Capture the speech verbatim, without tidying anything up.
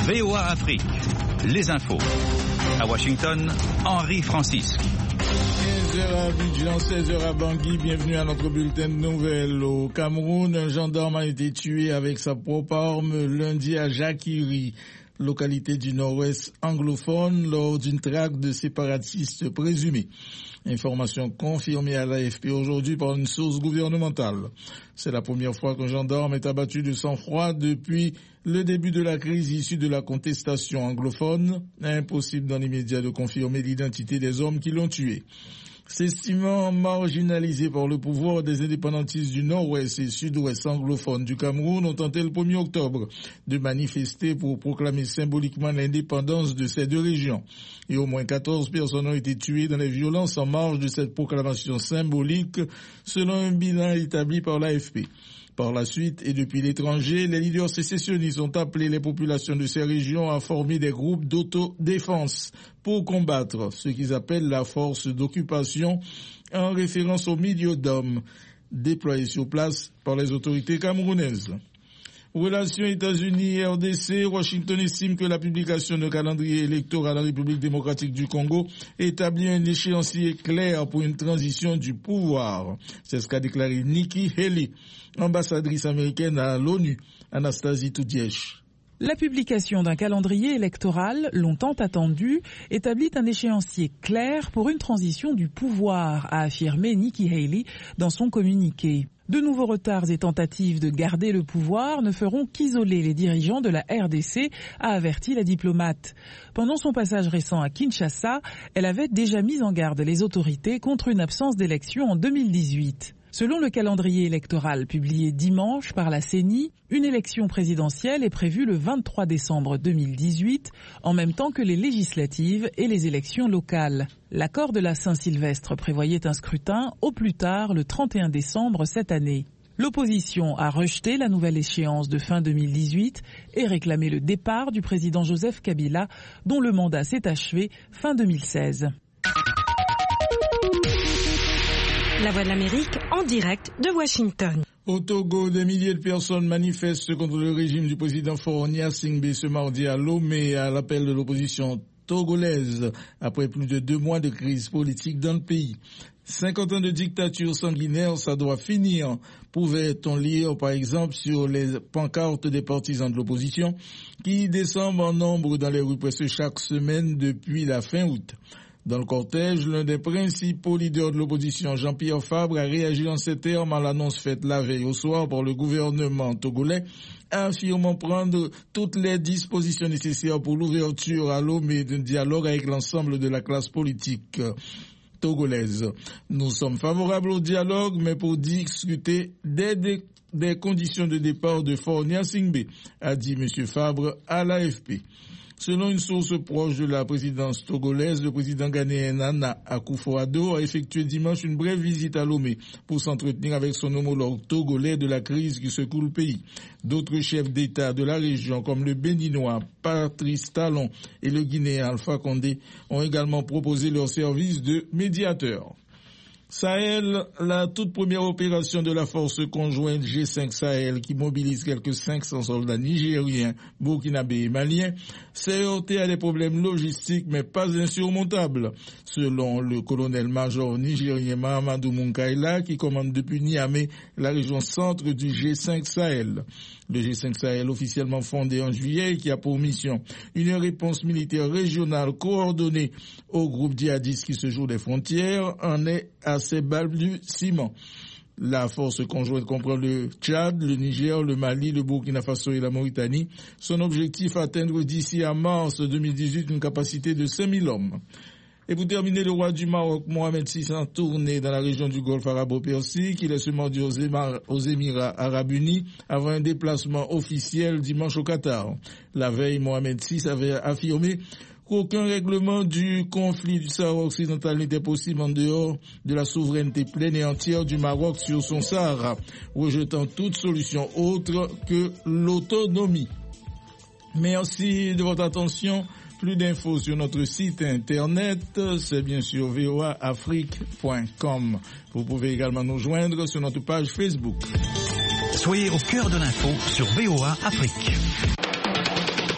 V O A Afrique, les infos. À Washington, Henri Francis. quinze heures à Abidjan, seize heures à Bangui, bienvenue à notre bulletin de nouvelles. Au Cameroun, un gendarme a été tué avec sa propre arme lundi à Jakiri, localité du nord-ouest anglophone, lors d'une traque de séparatistes présumés. Information confirmée à l'A F P aujourd'hui par une source gouvernementale. C'est la première fois qu'un gendarme est abattu de sang-froid depuis le début de la crise issue de la contestation anglophone. Impossible dans l'immédiat de confirmer l'identité des hommes qui l'ont tué. S'estimant marginalisés par le pouvoir, des indépendantistes du nord-ouest et sud-ouest anglophones du Cameroun ont tenté le premier octobre de manifester pour proclamer symboliquement l'indépendance de ces deux régions. Et au moins quatorze personnes ont été tuées dans les violences en marge de cette proclamation symbolique, selon un bilan établi par l'A F P. Par la suite, et depuis l'étranger, les leaders sécessionnistes ont appelé les populations de ces régions à former des groupes d'autodéfense pour combattre ce qu'ils appellent la force d'occupation, en référence aux milliers d'hommes déployés sur place par les autorités camerounaises. Relations États-Unis R D C, Washington estime que la publication d'un calendrier électoral à la République démocratique du Congo établit un échéancier clair pour une transition du pouvoir. C'est ce qu'a déclaré Nikki Haley, ambassadrice américaine à l'ONU, Anastasie Toudiesh. La publication d'un calendrier électoral, longtemps attendu, établit un échéancier clair pour une transition du pouvoir, a affirmé Nikki Haley dans son communiqué. De nouveaux retards et tentatives de garder le pouvoir ne feront qu'isoler les dirigeants de la R D C, a averti la diplomate. Pendant son passage récent à Kinshasa, elle avait déjà mis en garde les autorités contre une absence d'élection en deux mille dix-huit. Selon le calendrier électoral publié dimanche par la C E N I, une élection présidentielle est prévue le vingt-trois décembre deux mille dix-huit, en même temps que les législatives et les élections locales. L'accord de la Saint-Sylvestre prévoyait un scrutin au plus tard le trente et un décembre cette année. L'opposition a rejeté la nouvelle échéance de fin deux mille dix-huit et réclamé le départ du président Joseph Kabila, dont le mandat s'est achevé fin deux mille seize. La Voix de l'Amérique en direct de Washington. Au Togo, des milliers de personnes manifestent contre le régime du président Faure Gnassingbé ce mardi à Lomé à l'appel de l'opposition togolaise après plus de deux mois de crise politique dans le pays. cinquante ans de dictature sanguinaire, ça doit finir, pouvait-on lire par exemple sur les pancartes des partisans de l'opposition qui descendent en nombre dans les rues presque chaque semaine depuis la fin août. Dans le cortège, l'un des principaux leaders de l'opposition, Jean-Pierre Fabre, a réagi en ces termes à l'annonce faite la veille au soir par le gouvernement togolais, affirmant prendre toutes les dispositions nécessaires pour l'ouverture à Lomé d'un dialogue avec l'ensemble de la classe politique togolaise. Nous sommes favorables au dialogue, mais pour discuter des, des, des conditions de départ de Faure Gnassingbé, a dit M. Fabre à l'A F P. Selon une source proche de la présidence togolaise, le président ghanéen Nana Akufo-Addo a effectué dimanche une brève visite à Lomé pour s'entretenir avec son homologue togolais de la crise qui secoue le pays. D'autres chefs d'État de la région, comme le Béninois Patrice Talon et le Guinéen Alpha Condé, ont également proposé leur service de médiateur. Sahel, la toute première opération de la force conjointe G cinq Sahel qui mobilise quelques cinq cents soldats nigériens, burkinabés et maliens, s'est heurtée à des problèmes logistiques mais pas insurmontables. Selon le colonel-major nigérien Mahamadou Munkaila qui commande depuis Niamey la région centre du G cinq Sahel. Le G cinq Sahel, officiellement fondé en juillet, qui a pour mission une réponse militaire régionale coordonnée au groupe djihadiste qui se joue des frontières, en est à ses balbutiements. La force conjointe comprend le Tchad, le Niger, le Mali, le Burkina Faso et la Mauritanie. Son objectif, atteindre d'ici à mars deux mille dix-huit une capacité de cinq mille hommes. Et pour terminer, le roi du Maroc, Mohamed six, en tournée dans la région du Golfe arabo-persique. Il est ce mardi aux, Émar- aux Émirats arabes unis avant un déplacement officiel dimanche au Qatar. La veille, Mohamed six avait affirmé qu'aucun règlement du conflit du Sahara occidental n'était possible en dehors de la souveraineté pleine et entière du Maroc sur son Sahara, rejetant toute solution autre que l'autonomie. Merci de votre attention. Plus d'infos sur notre site internet, c'est bien sûr v o a afrique point com. Vous pouvez également nous joindre sur notre page Facebook. Soyez au cœur de l'info sur V O A Afrique.